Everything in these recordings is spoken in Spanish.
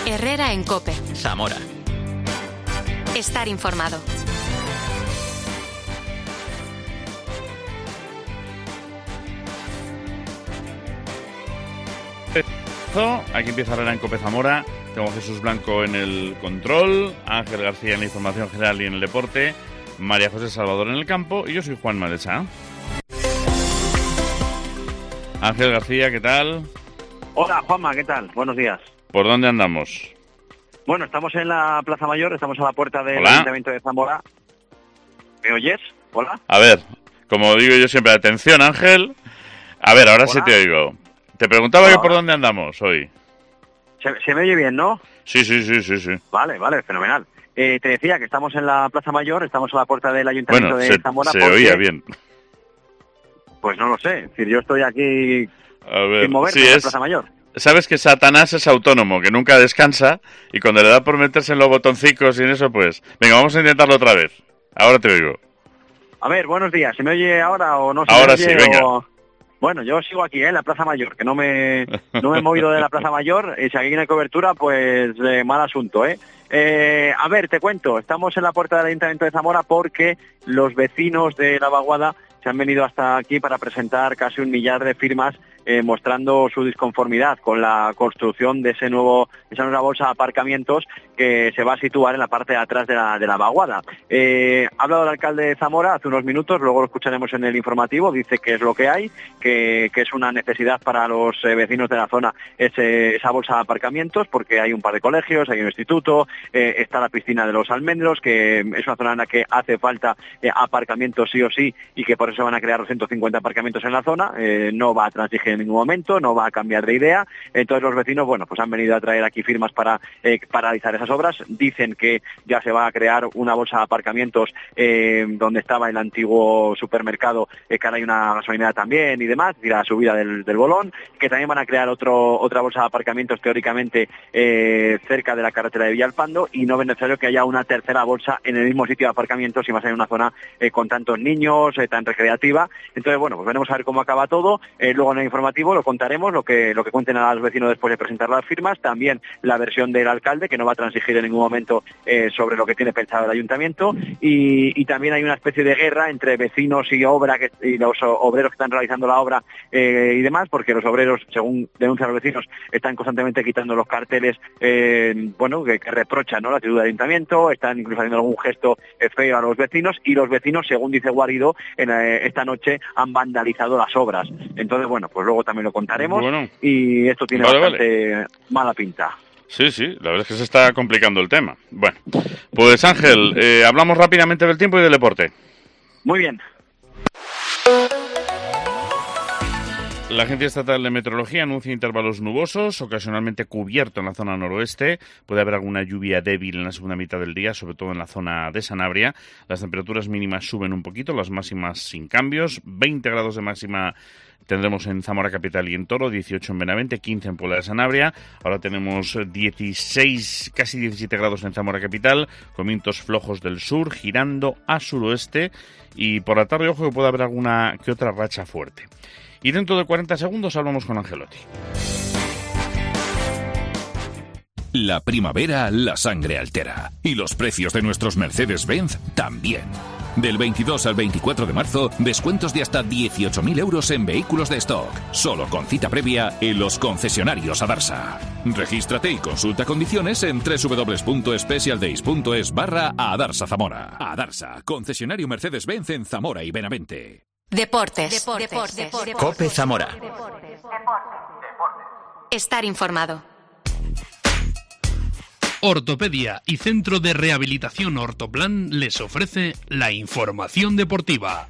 Herrera en COPE. Zamora. Estar informado. Aquí empieza Herrera en COPE Zamora. Tengo a Jesús Blanco en el control, Ángel García en la información general y en el deporte, María José Salvador en el campo y yo soy Juan Malesa. Ángel García, ¿qué tal? Hola, Juanma, ¿qué tal? Buenos días. ¿Por dónde andamos? Bueno, estamos en la Plaza Mayor, estamos a la puerta del Hola. Ayuntamiento de Zamora. ¿Me oyes? Hola. A ver, como digo yo siempre, atención, Ángel. A ver, ahora Hola. sí te oigo. Te preguntaba Hola. yo por dónde andamos hoy. Se me oye bien, ¿no? Sí. Vale, fenomenal. Te decía que estamos en la Plaza Mayor, estamos a la puerta del Ayuntamiento Bueno, de Zamora. se porque, oía bien. Pues no lo sé, es decir, yo estoy aquí A ver, sin moverme sí en la es... Plaza Mayor. Sabes que Satanás es autónomo, que nunca descansa, y cuando le da por meterse en los botoncicos y en eso, pues... Venga, vamos a intentarlo otra vez. Ahora te oigo. A ver, buenos días, ¿se me oye ahora o no se Ahora me oye? sí, venga. Bueno, yo sigo aquí, en la Plaza Mayor, que no me he movido de la Plaza Mayor, y si aquí no hay cobertura, pues mal asunto, ¿eh? A ver, te cuento, estamos en la puerta del Ayuntamiento de Zamora porque los vecinos de La Vaguada se han venido hasta aquí para presentar casi 1 millar de firmas mostrando su disconformidad con la construcción de esa nueva bolsa de aparcamientos que se va a situar en la parte de atrás de la Vaguada. Ha hablado el alcalde de Zamora hace unos minutos, luego lo escucharemos en el informativo, dice que es lo que hay, que es una necesidad para los vecinos de la zona esa bolsa de aparcamientos, porque hay un par de colegios, hay un instituto, está la piscina de los Almendros, que es una zona en la que hace falta aparcamientos sí o sí, y que por eso van a crear 250 aparcamientos en la zona. No va a transigir en ningún momento, no va a cambiar de idea. Entonces los vecinos, bueno, pues han venido a traer aquí firmas para paralizar esas obras. Dicen que ya se va a crear una bolsa de aparcamientos donde estaba el antiguo supermercado, que ahora hay una gasolinera también y demás, y la subida del Bolón, que también van a crear otra bolsa de aparcamientos teóricamente cerca de la carretera de Villalpando, y no es necesario que haya una tercera bolsa en el mismo sitio de aparcamientos y más en una zona con tantos niños, tan recreativa. Entonces, bueno, pues veremos a ver cómo acaba todo. Luego en el informativo lo contaremos, lo que cuenten a los vecinos después de presentar las firmas, también la versión del alcalde, que no va a transigir en ningún momento sobre lo que tiene pensado el ayuntamiento, y también hay una especie de guerra entre vecinos y los obreros que están realizando la obra y demás, porque los obreros, según denuncian los vecinos, están constantemente quitando los carteles que reprochan, ¿no?, la actitud del ayuntamiento, están incluso haciendo algún gesto feo a los vecinos, y los vecinos, según dice Guarido, esta noche han vandalizado las obras. Entonces, bueno, pues luego también lo contaremos. Bueno. Y esto tiene bastante mala pinta. Sí, la verdad es que se está complicando el tema. Bueno, pues Ángel, hablamos rápidamente del tiempo y del deporte. Muy bien. La Agencia Estatal de Meteorología anuncia intervalos nubosos, ocasionalmente cubierto en la zona noroeste. Puede haber alguna lluvia débil en la segunda mitad del día, sobre todo en la zona de Sanabria. Las temperaturas mínimas suben un poquito, las máximas sin cambios. 20 grados de máxima tendremos en Zamora Capital y en Toro, 18 en Benavente, 15 en Puebla de Sanabria. Ahora tenemos 16, casi 17 grados en Zamora Capital, con vientos flojos del sur, girando a suroeste. Y por la tarde, ojo, que puede haber alguna que otra racha fuerte. Y dentro de 40 segundos hablamos con Angelotti. La primavera la sangre altera. Y los precios de nuestros Mercedes-Benz también. Del 22 al 24 de marzo, descuentos de hasta 18.000 euros en vehículos de stock. Solo con cita previa en los concesionarios Adarsa. Regístrate y consulta condiciones en www.specialdays.es/Adarsa Zamora. Adarsa, concesionario Mercedes-Benz en Zamora y Benavente. Deportes. COPE Zamora. Estar informado. Ortopedia y Centro de Rehabilitación Ortoplan les ofrece la información deportiva.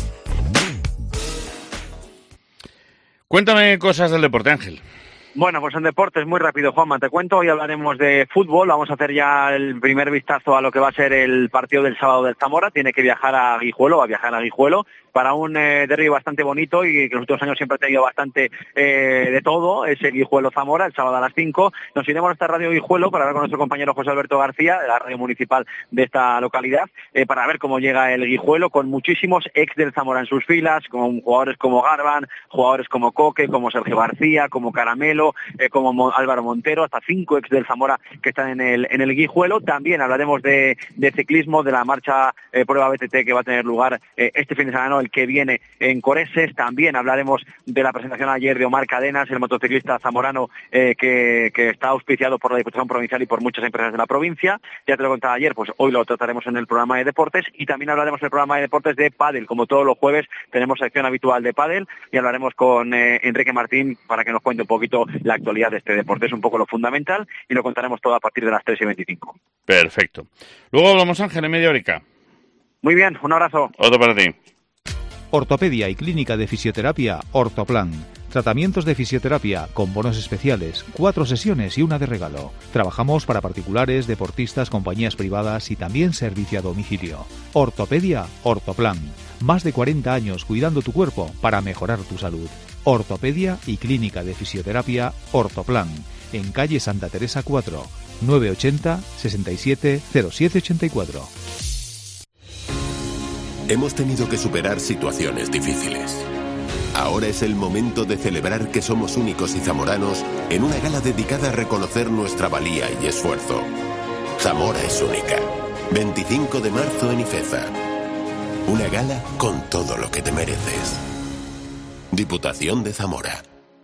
Cuéntame cosas del deporte, Ángel. Bueno, pues en deportes, muy rápido, Juanma, te cuento. Hoy hablaremos de fútbol. Vamos a hacer ya el primer vistazo a lo que va a ser el partido del sábado del Zamora. Tiene que viajar a Guijuelo, va a viajar a Guijuelo. para un derbi bastante bonito y que los últimos años siempre ha tenido bastante de todo, es el Guijuelo Zamora, el sábado a las 5. Nos iremos a esta radio Guijuelo para hablar con nuestro compañero José Alberto García, de la radio municipal de esta localidad, para ver cómo llega el Guijuelo, con muchísimos ex del Zamora en sus filas, con jugadores como Garban, jugadores como Coque, como Sergio García, como Caramelo, como Álvaro Montero, hasta 5 ex del Zamora que están en el Guijuelo. También hablaremos de ciclismo, de la marcha prueba BTT que va a tener lugar este fin de semana, el que viene en Coreses. También hablaremos de la presentación ayer de Omar Cadenas, el motociclista zamorano que está auspiciado por la Diputación Provincial y por muchas empresas de la provincia. Ya te lo contaba ayer, pues hoy lo trataremos en el programa de deportes, y también hablaremos en el programa de deportes de pádel. Como todos los jueves tenemos sección habitual de pádel y hablaremos con Enrique Martín para que nos cuente un poquito la actualidad de este deporte. Es un poco lo fundamental y lo contaremos todo a partir de las 3:25. Perfecto. Luego hablamos, Ángel, en media horica. Muy bien, un abrazo. Otro para ti. Ortopedia y Clínica de Fisioterapia Ortoplan. Tratamientos de fisioterapia con bonos especiales, 4 sesiones y una de regalo. Trabajamos para particulares, deportistas, compañías privadas y también servicio a domicilio. Ortopedia Ortoplan. Más de 40 años cuidando tu cuerpo para mejorar tu salud. Ortopedia y Clínica de Fisioterapia Ortoplan. En calle Santa Teresa 4, 980 67 0784. Hemos tenido que superar situaciones difíciles. Ahora es el momento de celebrar que somos únicos y zamoranos en una gala dedicada a reconocer nuestra valía y esfuerzo. Zamora es única. 25 de marzo en Ifeza. Una gala con todo lo que te mereces. Diputación de Zamora.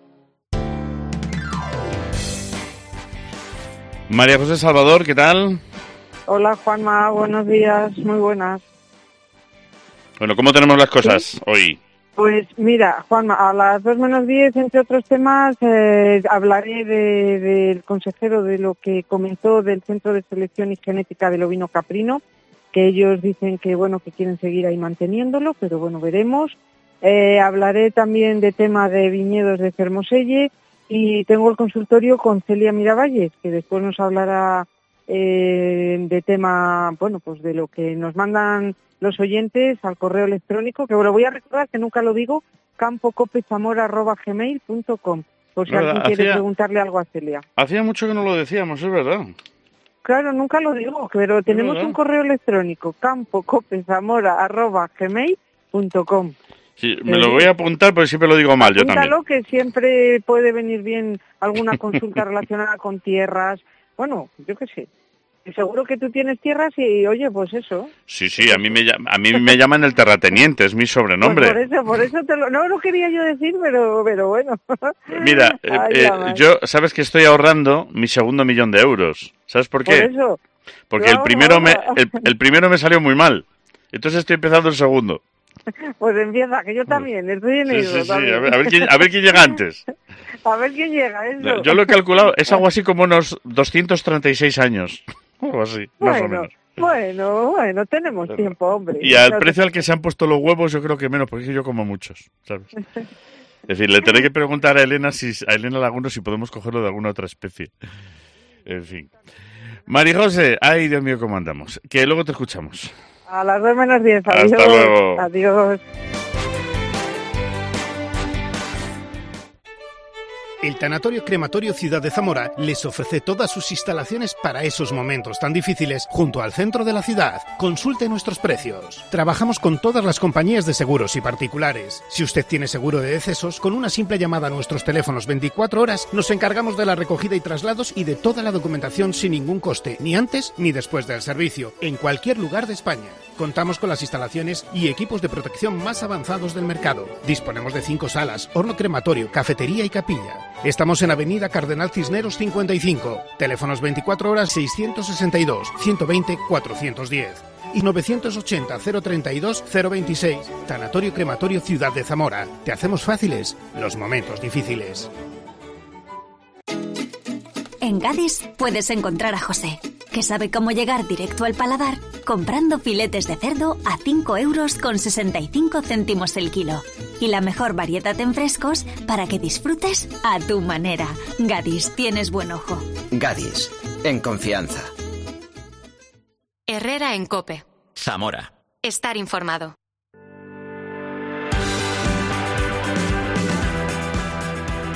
María José Salvador, ¿qué tal? Hola Juanma, buenos días, muy buenas. Bueno, ¿cómo tenemos las cosas hoy? Pues mira, Juanma, a las 2:10, entre otros temas, hablaré del consejero de lo que comentó del Centro de Selección y Genética del Ovino Caprino, que ellos dicen que bueno, que quieren seguir ahí manteniéndolo, pero bueno, veremos. Hablaré también de tema de viñedos de Fermoselle y tengo el consultorio con Celia Miravalles, que después nos hablará de tema, bueno, pues de lo que nos mandan los oyentes al correo electrónico, que lo voy a recordar, que nunca lo digo, campocopezamora@gmail.com, por si alguien quiere preguntarle algo a Celia. Hacía mucho que no lo decíamos, es verdad. Claro, nunca lo digo, pero tenemos un correo electrónico, campocopezamora@gmail.com. Sí, me lo voy a apuntar porque siempre lo digo mal, yo también. Apúntalo, que siempre puede venir bien alguna consulta relacionada con tierras, bueno, yo qué sé. Seguro que tú tienes tierras y, oye, pues eso. Sí, a mí me llaman el terrateniente, es mi sobrenombre. Pues por eso no lo quería yo decir, pero bueno. Mira, yo, sabes que estoy ahorrando mi segundo millón de euros. ¿Sabes por qué? Por eso. Porque el primero me salió muy mal. Entonces estoy empezando el segundo. Pues empieza, que yo también, estoy en ello. Sí, a ver quién llega antes. A ver quién llega, eso. Yo lo he calculado, es algo así como unos 236 años. Algo así, más o menos. Bueno, tenemos tiempo, hombre. Y al precio al que se han puesto los huevos, yo creo que menos, porque yo como muchos, ¿sabes? Es decir, le tendré que preguntar a Elena Laguno si podemos cogerlo de alguna otra especie. En fin. María José, ay, Dios mío, ¿cómo andamos? Que luego te escuchamos. A las 2:10, adiós. Hasta luego. Adiós. El Tanatorio Crematorio Ciudad de Zamora les ofrece todas sus instalaciones para esos momentos tan difíciles junto al centro de la ciudad. Consulte nuestros precios. Trabajamos con todas las compañías de seguros y particulares. Si usted tiene seguro de decesos, con una simple llamada a nuestros teléfonos 24 horas nos encargamos de la recogida y traslados y de toda la documentación sin ningún coste, ni antes ni después del servicio, en cualquier lugar de España. Contamos con las instalaciones y equipos de protección más avanzados del mercado. Disponemos de 5 salas, horno crematorio, cafetería y capilla. Estamos en Avenida Cardenal Cisneros 55, teléfonos 24 horas 662 120 410 y 980 032 026. Tanatorio Crematorio Ciudad de Zamora. Te hacemos fáciles los momentos difíciles. En Gadis puedes encontrar a José, que sabe cómo llegar directo al paladar comprando filetes de cerdo a 5,65 € el kilo. Y la mejor variedad en frescos para que disfrutes a tu manera. Gadis, tienes buen ojo. Gadis, en confianza. Herrera en COPE. Zamora. Estar informado.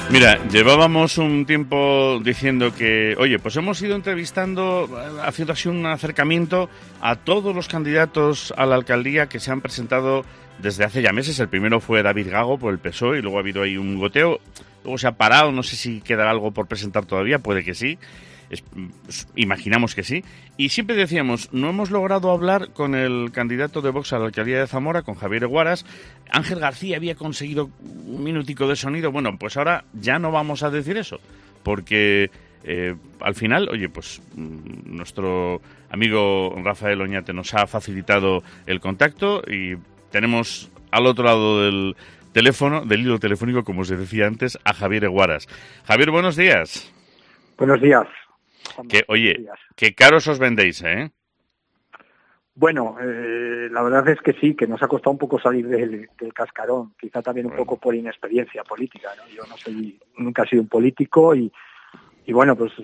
Mira, llevábamos un tiempo diciendo que, oye, pues hemos ido entrevistando, haciendo así un acercamiento a todos los candidatos a la alcaldía que se han presentado desde hace ya meses. El primero fue David Gago por el PSOE y luego ha habido ahí un goteo. Luego se ha parado, no sé si queda algo por presentar todavía, puede que sí. Imaginamos que sí. Y siempre decíamos, no hemos logrado hablar con el candidato de Vox a la alcaldía de Zamora, con Javier Eguaras. Ángel García había conseguido un minutico de sonido. Bueno, pues ahora ya no vamos a decir eso, porque al final, oye, pues nuestro amigo Rafael Oñate nos ha facilitado el contacto y tenemos al otro lado del teléfono, del hilo telefónico, como os decía antes, a Javier Eguaras. Javier, buenos días. Buenos días. Que, oye, qué caros os vendéis, ¿eh? Bueno, la verdad es que sí, que nos ha costado un poco salir del cascarón, quizá también un poco por inexperiencia política, ¿no? Yo nunca he sido un político y bueno, pues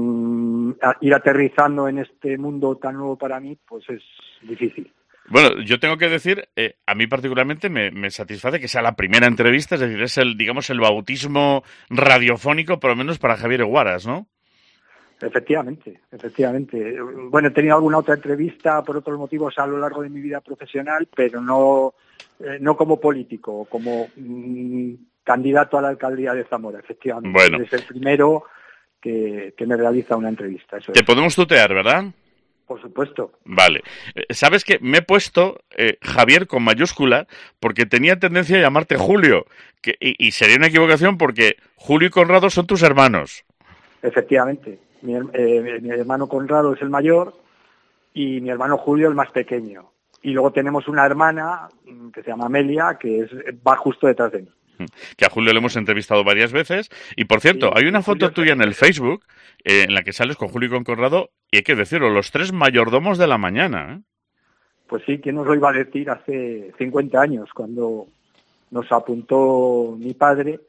ir aterrizando en este mundo tan nuevo para mí, pues es difícil. Bueno, yo tengo que decir, a mí particularmente me satisface que sea la primera entrevista, es decir, es el bautismo radiofónico, por lo menos para Javier Eguaras, ¿no? Efectivamente. Bueno, he tenido alguna otra entrevista por otros motivos a lo largo de mi vida profesional, pero no como político, como candidato a la alcaldía de Zamora, efectivamente. Bueno. Es el primero que me realiza una entrevista. Eso Te es. podemos tutear, ¿verdad? Por supuesto. Vale. ¿Sabes qué? Me he puesto Javier con mayúscula porque tenía tendencia a llamarte Julio. Y sería una equivocación porque Julio y Conrado son tus hermanos. Efectivamente. Mi hermano Conrado es el mayor y mi hermano Julio el más pequeño. Y luego tenemos una hermana que se llama Amelia, que va justo detrás de mí. Que a Julio le hemos entrevistado varias veces. Y por cierto, hay una foto tuya en el Facebook en la que sales con Julio y con Conrado, y hay que decirlo, los tres mayordomos de la mañana, ¿eh? Pues sí, ¿quién nos lo iba a decir hace 50 años, cuando nos apuntó mi padre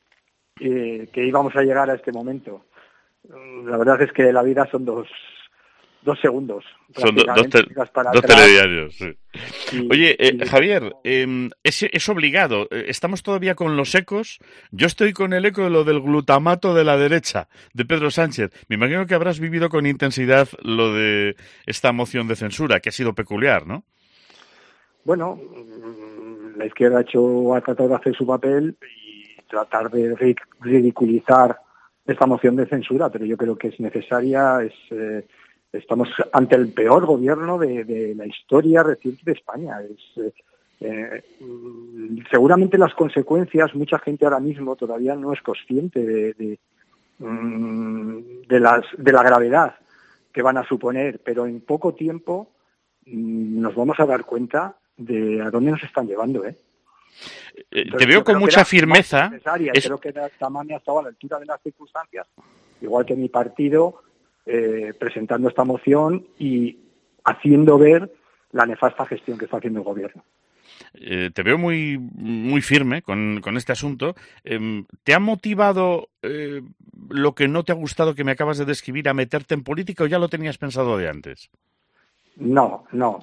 que íbamos a llegar a este momento? La verdad es que la vida son dos segundos. Son dos telediarios, sí. Oye, Javier, es obligado. Estamos todavía con los ecos. Yo estoy con el eco de lo del glutamato de la derecha, de Pedro Sánchez. Me imagino que habrás vivido con intensidad lo de esta moción de censura, que ha sido peculiar, ¿no? Bueno, la izquierda ha tratado de hacer su papel y tratar de ridiculizar esta moción de censura, pero yo creo que es necesaria. Estamos ante el peor gobierno de la historia reciente de España. Seguramente las consecuencias, mucha gente ahora mismo todavía no es consciente de la gravedad que van a suponer, pero en poco tiempo nos vamos a dar cuenta de a dónde nos están llevando, ¿eh? Te veo con mucha firmeza. Creo que Tamames ha estado a la altura de las circunstancias, igual que mi partido, presentando esta moción y haciendo ver la nefasta gestión que está haciendo el gobierno. Te veo muy, muy firme con este asunto. ¿Te ha motivado lo que no te ha gustado que me acabas de describir a meterte en política o ya lo tenías pensado de antes? No.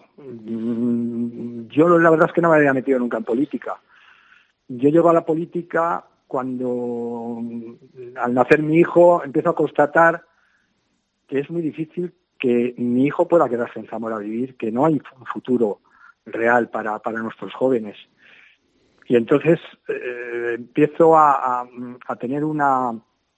Yo la verdad es que no me había metido nunca en política. Yo llego a la política cuando, al nacer mi hijo, empiezo a constatar que es muy difícil que mi hijo pueda quedarse en Zamora a vivir, que no hay un futuro real para nuestros jóvenes. Y entonces empiezo a tener una,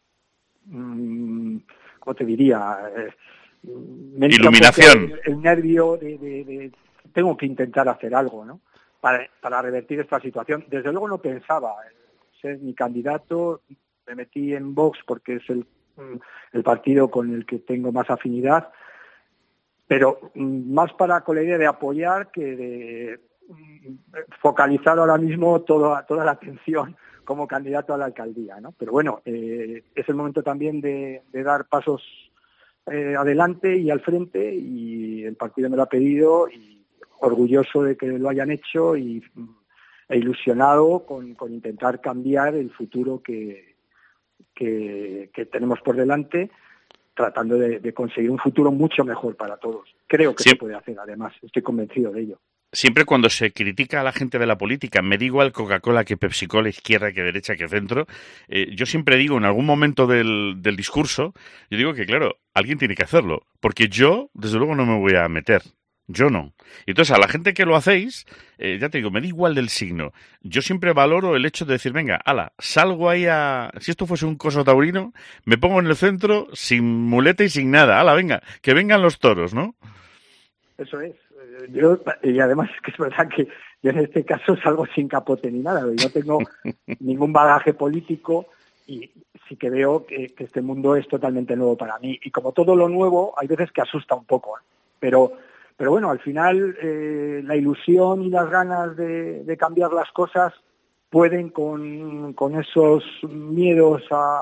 ¿cómo te diría? Iluminación. El nervio de tengo que intentar hacer algo, ¿no? Para revertir esta situación. Desde luego no pensaba ser mi candidato. Me metí en Vox porque es el partido con el que tengo más afinidad, pero más con la idea de apoyar que de focalizar ahora mismo toda la atención como candidato a la alcaldía, ¿no? Pero bueno, es el momento también de dar pasos adelante y al frente, y el partido me lo ha pedido, y orgulloso de que lo hayan hecho e ilusionado con intentar cambiar el futuro que tenemos por delante, tratando de conseguir un futuro mucho mejor para todos. Creo que se puede hacer, además, estoy convencido de ello. Siempre cuando se critica a la gente de la política, me da igual Coca-Cola que Pepsi-Cola, izquierda que derecha que centro, yo siempre digo en algún momento del discurso, yo digo que claro, alguien tiene que hacerlo, porque yo desde luego no me voy a meter. Yo no. Y entonces, a la gente que lo hacéis, ya te digo, me da igual del signo. Yo siempre valoro el hecho de decir, venga, ala, salgo ahí a... Si esto fuese un coso taurino, me pongo en el centro sin muleta y sin nada. Ala, venga, que vengan los toros, ¿no? Eso es. Y además es que es verdad que yo en este caso salgo sin capote ni nada. No tengo ningún bagaje político y sí que veo que este mundo es totalmente nuevo para mí. Y como todo lo nuevo, hay veces que asusta un poco. Pero bueno, al final la ilusión y las ganas de cambiar las cosas pueden con esos miedos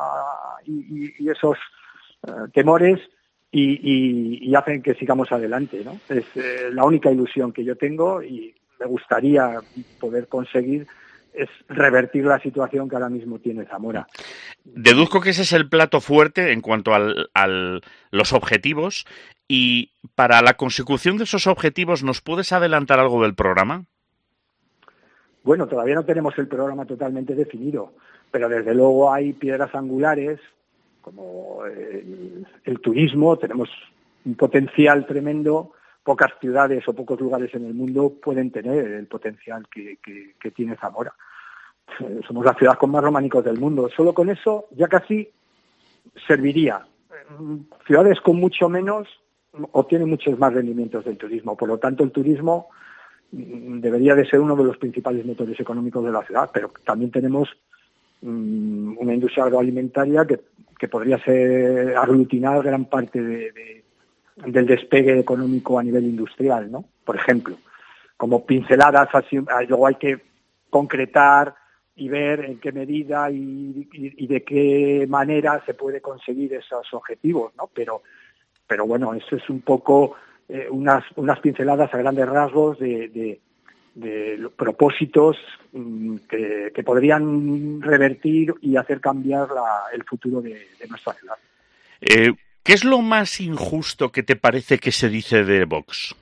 y esos temores y hacen que sigamos adelante, ¿no? Es la única ilusión que yo tengo y me gustaría poder conseguir es revertir la situación que ahora mismo tiene Zamora. Deduzco que ese es el plato fuerte en cuanto a los objetivos. Y para la consecución de esos objetivos, ¿nos puedes adelantar algo del programa? Bueno, todavía no tenemos el programa totalmente definido, pero desde luego hay piedras angulares como el turismo. Tenemos un potencial tremendo. Pocas ciudades o pocos lugares en el mundo pueden tener el potencial que tiene Zamora. Somos la ciudad con más románicos del mundo. Solo con eso ya casi serviría. Ciudades con mucho menos obtienen muchos más rendimientos del turismo. Por lo tanto, el turismo debería de ser uno de los principales motores económicos de la ciudad, pero también tenemos una industria agroalimentaria que podría aglutinar gran parte del despegue económico a nivel industrial, ¿no? Por ejemplo, como pinceladas, así, luego hay que concretar y ver en qué medida y de qué manera se puede conseguir esos objetivos, ¿no? Pero bueno, eso es un poco unas pinceladas a grandes rasgos de propósitos que podrían revertir y hacer cambiar el futuro de nuestra ciudad. ¿Qué es lo más injusto que te parece que se dice de Vox?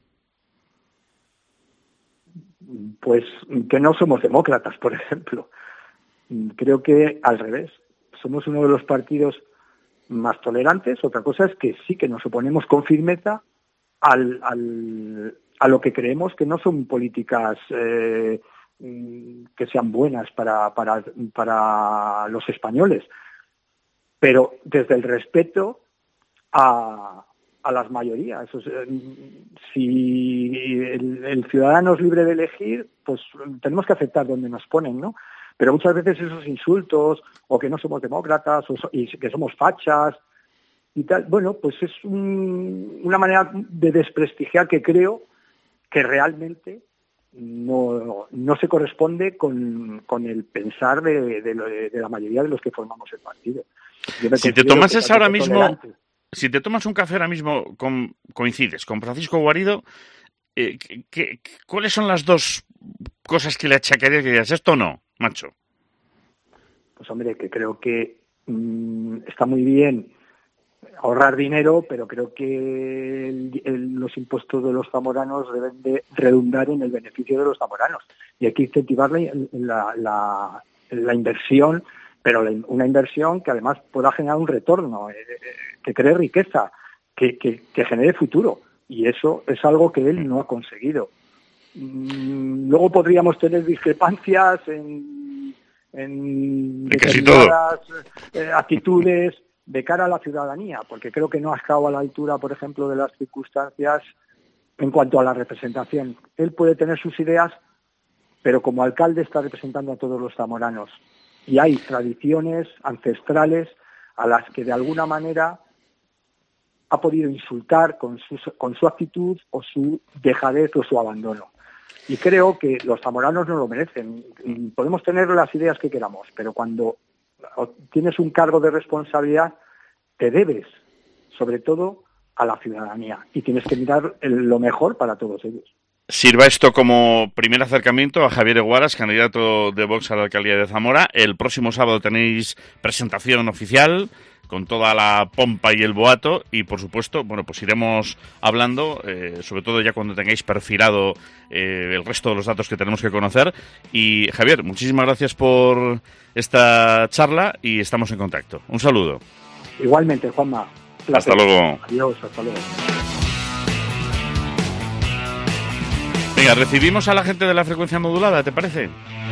Pues que no somos demócratas, por ejemplo. Creo que al revés. Somos uno de los partidos más tolerantes. Otra cosa es que sí que nos oponemos con firmeza a lo que creemos que no son políticas que sean buenas para los españoles. Pero desde el respeto a las mayorías. Si el ciudadano es libre de elegir, pues tenemos que aceptar donde nos ponen, ¿no? Pero muchas veces esos insultos, o que no somos demócratas, y que somos fachas, y tal, bueno, pues es una manera de desprestigiar que creo que realmente no se corresponde con el pensar de la mayoría de los que formamos el partido. Si te tomases ahora mismo... Tolerante. Si te tomas un café ahora mismo, coincides con Francisco Guarido, ¿cuáles son las dos cosas que le achacarías que digas, esto no, macho? Pues hombre, que creo que está muy bien ahorrar dinero, pero creo que los impuestos de los zamoranos deben de redundar en el beneficio de los zamoranos. Y hay que incentivar la inversión, pero una inversión que además pueda generar un retorno, que cree riqueza, que genere futuro. Y eso es algo que él no ha conseguido. Luego podríamos tener discrepancias en determinadas actitudes de cara a la ciudadanía, porque creo que no ha estado a la altura, por ejemplo, de las circunstancias en cuanto a la representación. Él puede tener sus ideas, pero como alcalde está representando a todos los zamoranos. Y hay tradiciones ancestrales a las que de alguna manera ha podido insultar con su actitud o su dejadez o su abandono. Y creo que los zamoranos no lo merecen. Podemos tener las ideas que queramos, pero cuando tienes un cargo de responsabilidad, te debes, sobre todo, a la ciudadanía. Y tienes que mirar lo mejor para todos ellos. Sirva esto como primer acercamiento a Javier Eguaras, candidato de Vox a la alcaldía de Zamora. El próximo sábado tenéis presentación oficial con toda la pompa y el boato, y por supuesto, bueno, pues iremos hablando, sobre todo ya cuando tengáis perfilado el resto de los datos que tenemos que conocer. Y Javier, muchísimas gracias por esta charla y estamos en contacto. Un saludo. Igualmente, Juanma. Hasta luego. Adiós, hasta luego. Venga, recibimos a la gente de la frecuencia modulada, ¿te parece?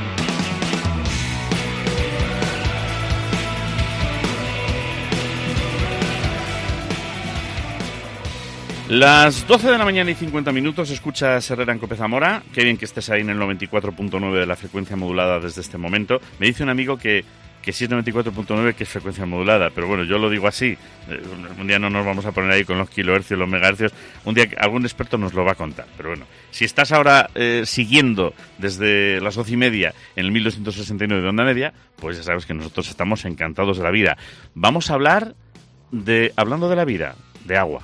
Las 12 de la mañana y 50 minutos, escuchas Herrera en Cope Zamora. Qué bien que estés ahí en el 94.9 de la frecuencia modulada desde este momento. Me dice un amigo que si es 94.9 que es frecuencia modulada, pero bueno, yo lo digo así. Un día no nos vamos a poner ahí con los kilohercios, los megahercios. Un día algún experto nos lo va a contar, pero bueno. Si estás ahora siguiendo desde las 12:30 en el 1269 de onda media, pues ya sabes que nosotros estamos encantados de la vida. Vamos a hablar hablando de la vida, de agua.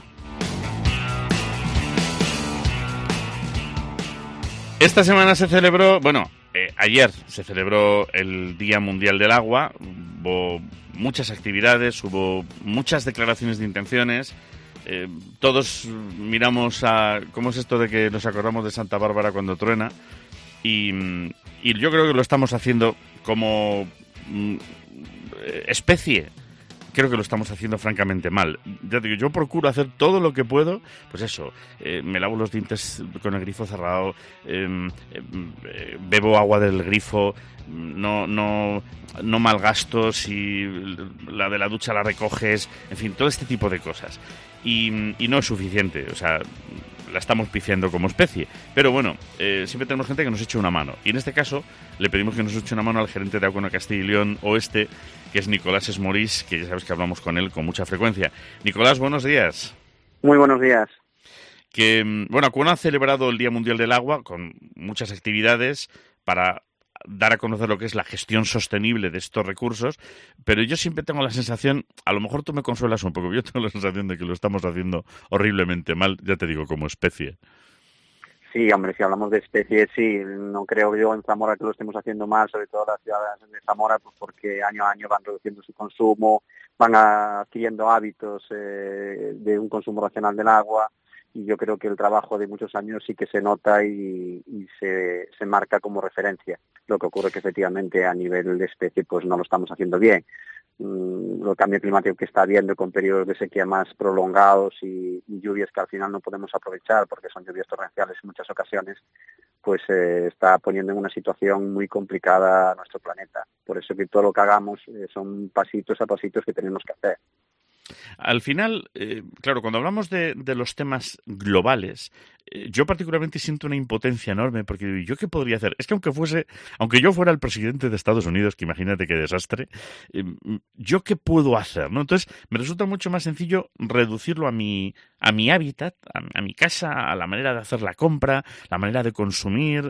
Esta semana se celebró, ayer se celebró el Día Mundial del Agua. Hubo muchas actividades, hubo muchas declaraciones de intenciones. Todos miramos a cómo es esto de que nos acordamos de Santa Bárbara cuando truena. Y yo creo que lo estamos haciendo como especie. Creo que lo estamos haciendo francamente mal. Ya digo, yo procuro hacer todo lo que puedo, pues eso, me lavo los dientes con el grifo cerrado, bebo agua del grifo, no malgasto si la de la ducha la recoges, en fin, todo este tipo de cosas. Y no es suficiente, o sea, la estamos pifiando como especie. Pero bueno, siempre tenemos gente que nos eche una mano. Y en este caso, le pedimos que nos eche una mano al gerente de Agua de Castilla y León Oeste, que es Nicolás Esmorís, que ya sabes que hablamos con él con mucha frecuencia. Nicolás, buenos días. Muy buenos días. Acuana ha celebrado el Día Mundial del Agua con muchas actividades para dar a conocer lo que es la gestión sostenible de estos recursos, pero yo siempre tengo la sensación, a lo mejor tú me consuelas un poco, yo tengo la sensación de que lo estamos haciendo horriblemente mal, ya te digo, como especie. Sí, hombre, si hablamos de especies, sí, no creo yo en Zamora que lo estemos haciendo mal, sobre todo las ciudades de Zamora, pues porque año a año van reduciendo su consumo, van adquiriendo hábitos de un consumo racional del agua, y yo creo que el trabajo de muchos años sí que se nota y se marca como referencia. Lo que ocurre que efectivamente a nivel de especie pues no lo estamos haciendo bien. El cambio climático que está habiendo con periodos de sequía más prolongados y lluvias que al final no podemos aprovechar porque son lluvias torrenciales en muchas ocasiones, pues está poniendo en una situación muy complicada a nuestro planeta. Por eso que todo lo que hagamos son pasitos a pasitos que tenemos que hacer. Al final, claro, cuando hablamos de los temas globales, yo particularmente siento una impotencia enorme porque ¿yo qué podría hacer? Es que aunque yo fuera el presidente de Estados Unidos, que imagínate qué desastre, ¿yo qué puedo hacer? ¿No? Entonces, me resulta mucho más sencillo reducirlo a mi hábitat, a mi casa, a la manera de hacer la compra, la manera de consumir,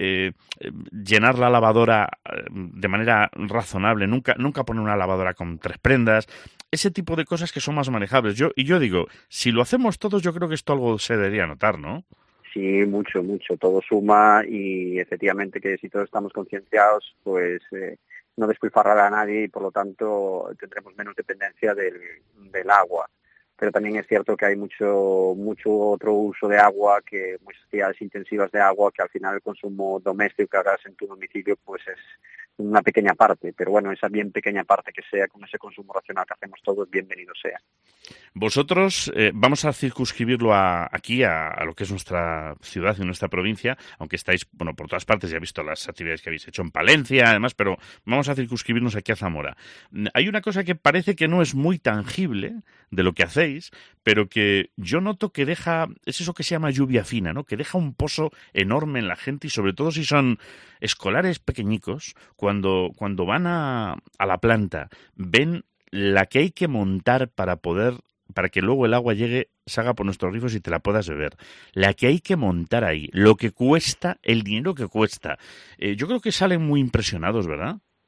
llenar la lavadora de manera razonable, nunca poner una lavadora con 3 prendas, ese tipo de cosas que son más manejables. Yo digo, si lo hacemos todos, yo creo que esto algo se debería notar, ¿no? Sí, mucho, todo suma y efectivamente que si todos estamos concienciados, pues no despilfarrará a nadie y por lo tanto tendremos menos dependencia del agua. Pero también es cierto que hay mucho otro uso de agua, que muchas actividades intensivas de agua, que al final el consumo doméstico que hagas en tu domicilio pues es una pequeña parte, pero bueno, esa bien pequeña parte que sea con ese consumo racional que hacemos todos, bienvenido sea. Vosotros, vamos a circunscribirlo aquí, a lo que es nuestra ciudad y nuestra provincia, aunque estáis, por todas partes, ya he visto las actividades que habéis hecho en Palencia, además, pero vamos a circunscribirnos aquí a Zamora. Hay una cosa que parece que no es muy tangible de lo que hacéis, pero que yo noto que es eso que se llama lluvia fina, ¿no? Que deja un pozo enorme en la gente y sobre todo si son escolares pequeñicos, cuando van a la planta, ven la que hay que montar para que luego el agua llegue, salga por nuestros grifos y te la puedas beber. La que hay que montar ahí, lo que cuesta, el dinero que cuesta. Yo creo que salen muy impresionados, ¿verdad?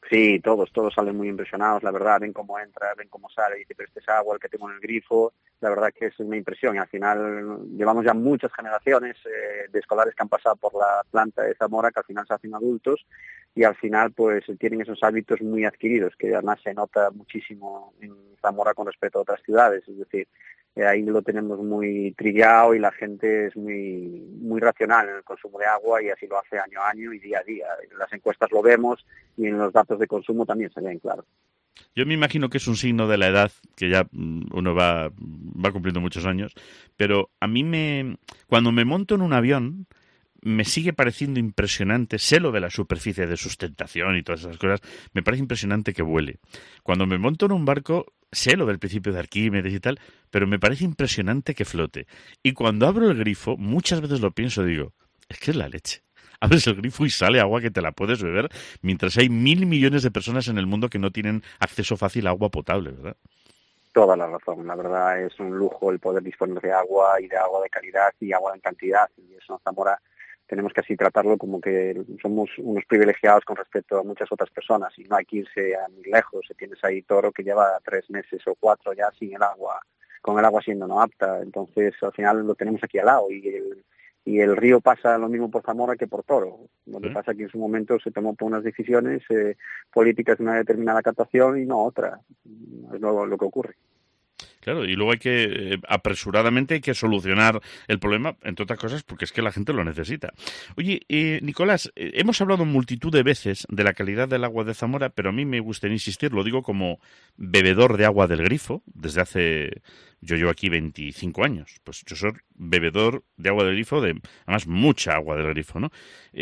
Sí, todos salen muy impresionados, la verdad, ven cómo entra, ven cómo sale, dice, pero este es agua, el que tengo en el grifo, la verdad que es una impresión, y al final llevamos ya muchas generaciones de escolares que han pasado por la planta de Zamora, que al final se hacen adultos, y al final pues tienen esos hábitos muy adquiridos, que además se nota muchísimo en Zamora con respecto a otras ciudades, es decir, ahí lo tenemos muy trillado y la gente es muy racional en el consumo de agua y así lo hace año a año y día a día. En las encuestas lo vemos y en los datos de consumo también se ven, claro. Yo me imagino que es un signo de la edad, que ya uno va cumpliendo muchos años, pero a mí cuando me monto en un avión me sigue pareciendo impresionante, sé lo de la superficie de sustentación y todas esas cosas, me parece impresionante que vuele. Cuando me monto en un barco, sé lo del principio de Arquímedes y tal, pero me parece impresionante que flote. Y cuando abro el grifo, muchas veces lo pienso, digo, es que es la leche. Abres el grifo y sale agua que te la puedes beber, mientras hay 1.000 millones de personas en el mundo que no tienen acceso fácil a agua potable, ¿verdad? Toda la razón, la verdad es un lujo el poder disponer de agua y de agua de calidad y agua en cantidad, y eso en Zamora tenemos que así tratarlo como que somos unos privilegiados con respecto a muchas otras personas y no hay que irse a muy lejos. Tienes ahí Toro que lleva 3 meses o 4 ya sin el agua, con el agua siendo no apta, entonces al final lo tenemos aquí al lado y el río pasa lo mismo por Zamora que por Toro. Lo que pasa es que en su momento se tomó por unas decisiones políticas de una determinada captación y no otra. Es lo que ocurre. Claro, y luego hay que, apresuradamente, hay que solucionar el problema, entre otras cosas, porque es que la gente lo necesita. Oye, Nicolás, hemos hablado multitud de veces de la calidad del agua de Zamora, pero a mí me gustaría insistir, lo digo como bebedor de agua del grifo, desde hace, yo llevo aquí 25 años, pues yo soy bebedor de agua del grifo, además mucha agua del grifo, ¿no?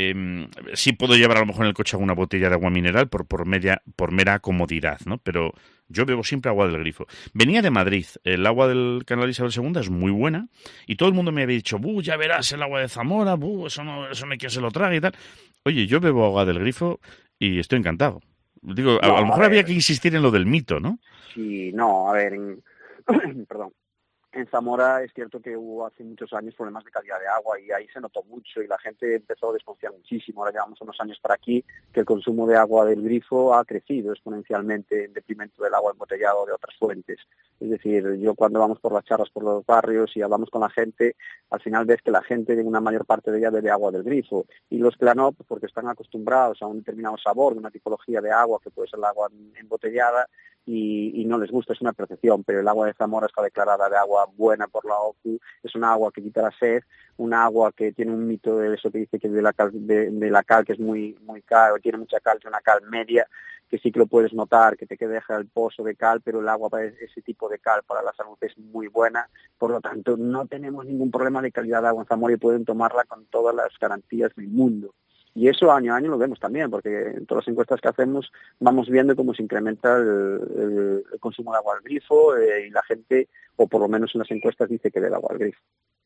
Sí puedo llevar a lo mejor en el coche alguna botella de agua mineral por mera comodidad, ¿no? Pero yo bebo siempre agua del grifo. Venía de Madrid, el agua del Canal Isabel II es muy buena y todo el mundo me había dicho, ya verás el agua de Zamora, eso no hay quien se lo trague y tal. Oye, yo bebo agua del grifo y estoy encantado. Digo, a lo mejor había que insistir en lo del mito, ¿no? Sí, no, a ver, perdón. En Zamora es cierto que hubo hace muchos años problemas de calidad de agua y ahí se notó mucho y la gente empezó a desconfiar muchísimo. Ahora llevamos unos años para aquí que el consumo de agua del grifo ha crecido exponencialmente en detrimento del agua embotellada de otras fuentes. Es decir, yo cuando vamos por las charlas por los barrios y hablamos con la gente, al final ves que la gente, una mayor parte de ella, bebe agua del grifo. Y los que la no, porque están acostumbrados a un determinado sabor, de una tipología de agua que puede ser el agua embotellada, y no les gusta, es una percepción, pero el agua de Zamora está declarada de agua buena por la OCU, es una agua que quita la sed, una agua que tiene un mito de eso que dice que de la cal que es muy caro, tiene mucha cal, que es una cal media, que sí que lo puedes notar, que te deja el pozo de cal, pero el agua para ese tipo de cal para la salud es muy buena, por lo tanto no tenemos ningún problema de calidad de agua en Zamora y pueden tomarla con todas las garantías del mundo. Y eso año a año lo vemos también, porque en todas las encuestas que hacemos vamos viendo cómo se incrementa el consumo de agua al grifo y la gente, o por lo menos en las encuestas, dice que bebe agua al grifo.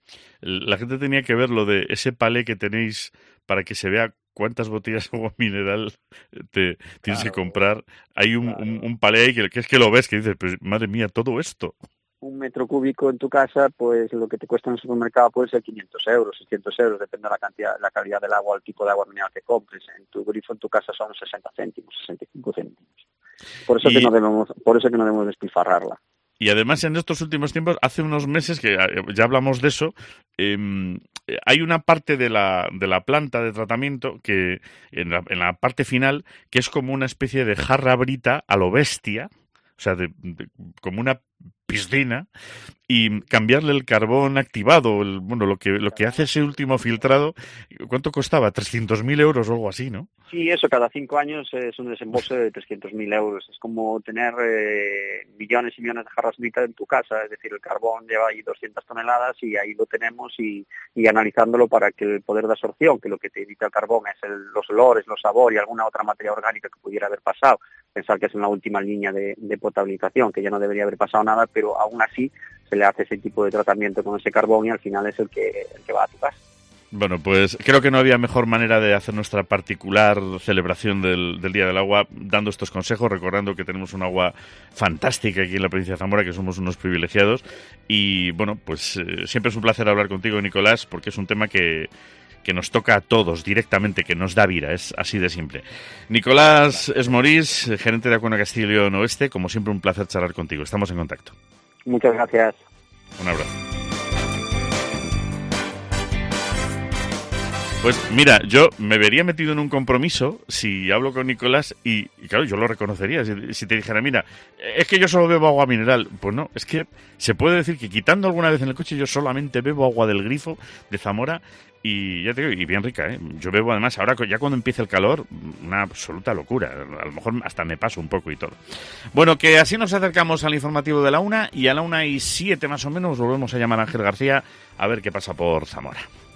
La gente tenía que ver lo de ese palé que tenéis para que se vea cuántas botellas de agua mineral tienes que comprar. Hay un palé ahí que es que lo ves, que dices, pues madre mía, todo esto. 1 metro cúbico en tu casa, pues lo que te cuesta en el supermercado puede ser 500 euros, 600 euros, depende de la calidad del agua, el tipo de agua mineral que compres. En tu grifo, en tu casa, son 60 céntimos, 65 céntimos. Por eso que no debemos despilfarrarla. Y además en estos últimos tiempos, hace unos meses que ya hablamos de eso, hay una parte de la planta de tratamiento que en la parte final que es como una especie de jarra brita a lo bestia, o sea, como una piscina, y cambiarle el carbón activado, lo que hace ese último filtrado. ¿Cuánto costaba? 300.000 euros o algo así, ¿no? Sí, eso cada 5 años es un desembolso de 300.000 euros. Es como tener millones y millones de jarras brita en tu casa. Es decir, el carbón lleva ahí 200 toneladas y ahí lo tenemos y analizándolo para que el poder de absorción, que lo que te evita el carbón es los olores, los sabores y alguna otra materia orgánica que pudiera haber pasado. Pensar que es en la última línea de potabilización, que ya no debería haber pasado nada, pero aún así se le hace ese tipo de tratamiento con ese carbón y al final es el que va a tu casa. Bueno, pues creo que no había mejor manera de hacer nuestra particular celebración del Día del Agua dando estos consejos, recordando que tenemos un agua fantástica aquí en la provincia de Zamora, que somos unos privilegiados. Y bueno, pues siempre es un placer hablar contigo, Nicolás, porque es un tema que que nos toca a todos directamente, que nos da vida, es así de simple. Nicolás Esmorís, gerente de Acuana Castilla y León Oeste, como siempre un placer charlar contigo, estamos en contacto. Muchas gracias. Un abrazo. Pues mira, yo me vería metido en un compromiso si hablo con Nicolás y claro, yo lo reconocería. Si te dijera, mira, es que yo solo bebo agua mineral. Pues no, es que se puede decir que quitando alguna vez en el coche yo solamente bebo agua del grifo de Zamora y ya te digo, y bien rica, ¿eh? Yo bebo además, ahora ya cuando empieza el calor, una absoluta locura. A lo mejor hasta me paso un poco y todo. Bueno, que así nos acercamos al informativo de la 1 y a la 1:07 más o menos volvemos a llamar a Ángel García a ver qué pasa por Zamora.